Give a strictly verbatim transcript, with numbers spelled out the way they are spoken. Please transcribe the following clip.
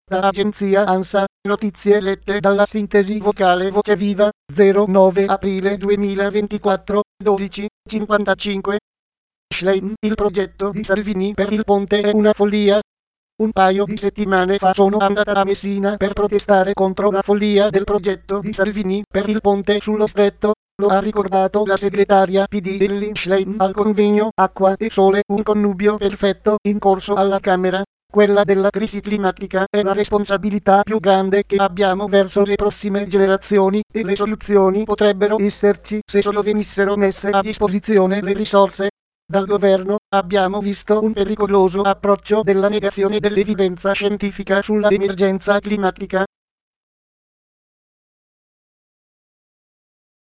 Da agenzia ANSA, notizie lette dalla sintesi vocale Voce Viva, zero nove aprile duemilaventiquattro, dodici cinquantacinque. Schlein, il progetto di Salvini per il ponte è una follia. Un paio di settimane fa sono andata a Messina per protestare contro la follia del progetto di Salvini per il ponte sullo stretto. Lo ha ricordato la segretaria P D Elly Schlein al convegno Acqua e Sole, un connubio perfetto in corso alla Camera. Quella della crisi climatica è la responsabilità più grande che abbiamo verso le prossime generazioni e le soluzioni potrebbero esserci se solo venissero messe a disposizione le risorse. Dal governo abbiamo visto un pericoloso approccio della negazione dell'evidenza scientifica sulla emergenza climatica.